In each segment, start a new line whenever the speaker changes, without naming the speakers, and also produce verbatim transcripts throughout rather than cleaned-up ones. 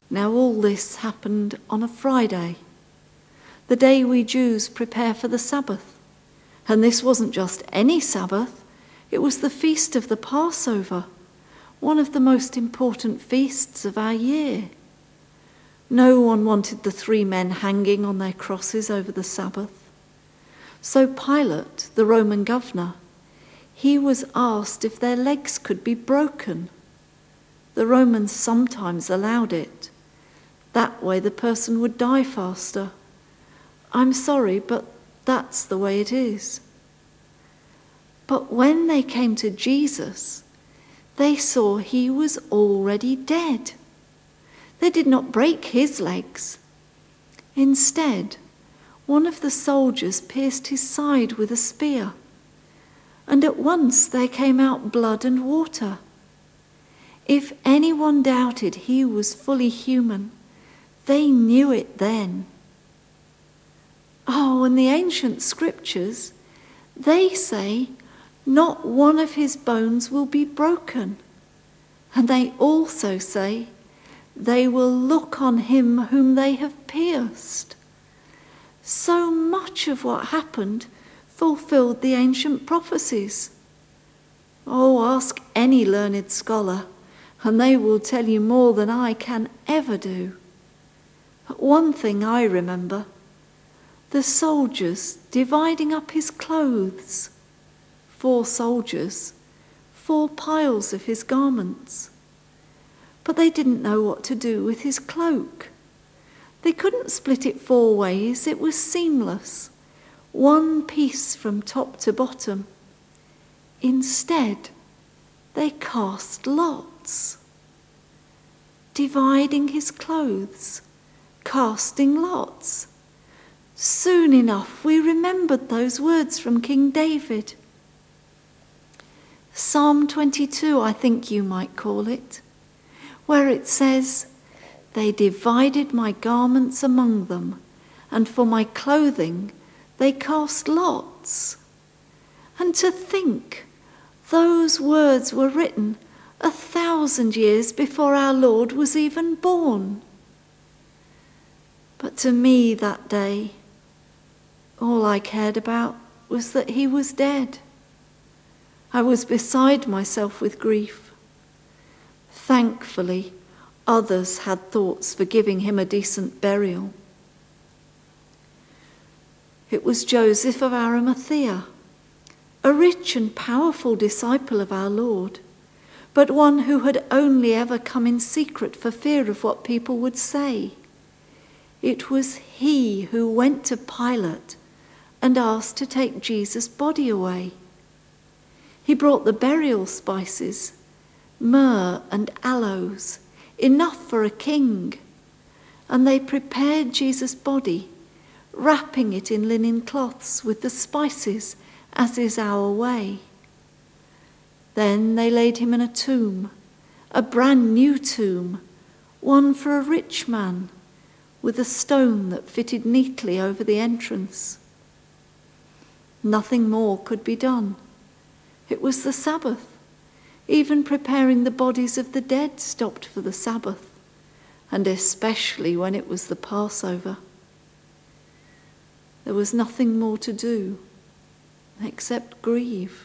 Now all this happened on a Friday, the day we Jews prepare for the Sabbath. And this wasn't just any Sabbath, it was the feast of the Passover, one of the most important feasts of our year. No one wanted the three men hanging on their crosses over the Sabbath. So Pilate, the Roman governor, he was asked if their legs could be broken. The Romans sometimes allowed it. That way the person would die faster. I'm sorry, but that's the way it is. But when they came to Jesus, they saw he was already dead. They did not break his legs. Instead, one of the soldiers pierced his side with a spear, and at once there came out blood and water. If anyone doubted he was fully human, they knew it then. Oh, and the ancient scriptures, they say, not one of his bones will be broken. And they also say, they will look on him whom they have pierced. So much of what happened fulfilled the ancient prophecies. Oh, ask any learned scholar, and they will tell you more than I can ever do. But one thing I remember, the soldiers dividing up his clothes. Four soldiers, four piles of his garments. But they didn't know what to do with his cloak. They couldn't split it four ways, it was seamless, one piece from top to bottom. Instead, they cast lots. Dividing his clothes, casting lots. Soon enough we remembered those words from King David. Psalm twenty-two, I think you might call it, where it says, they divided my garments among them, and for my clothing they cast lots. And to think, those words were written a thousand years before our Lord was even born. But to me that day, all I cared about was that he was dead. I was beside myself with grief. Thankfully, others had thoughts for giving him a decent burial. It was Joseph of Arimathea, a rich and powerful disciple of our Lord, but one who had only ever come in secret for fear of what people would say. It was he who went to Pilate and asked to take Jesus' body away. He brought the burial spices, myrrh and aloes, enough for a king, and they prepared Jesus' body, wrapping it in linen cloths with the spices, as is our way. Then they laid him in a tomb, a brand new tomb, one for a rich man, with a stone that fitted neatly over the entrance. Nothing more could be done. It was the Sabbath. Even preparing the bodies of the dead stopped for the Sabbath, and especially when it was the Passover. There was nothing more to do except grieve.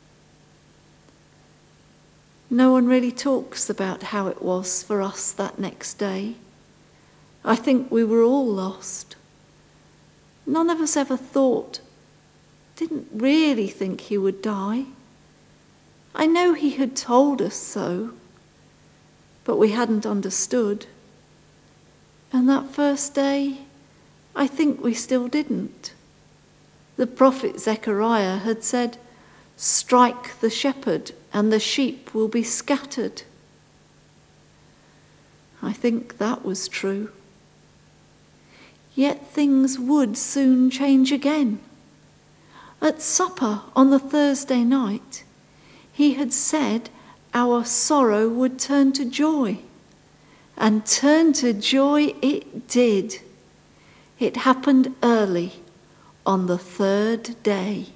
No one really talks about how it was for us that next day. I think we were all lost. None of us ever thought, didn't really think he would die. I know he had told us so, but we hadn't understood. And that first day, I think we still didn't. The prophet Zechariah had said, strike the shepherd and the sheep will be scattered. I think that was true. Yet things would soon change again. At supper on the Thursday night, he had said our sorrow would turn to joy. And turn to joy it did. It happened early on the third day.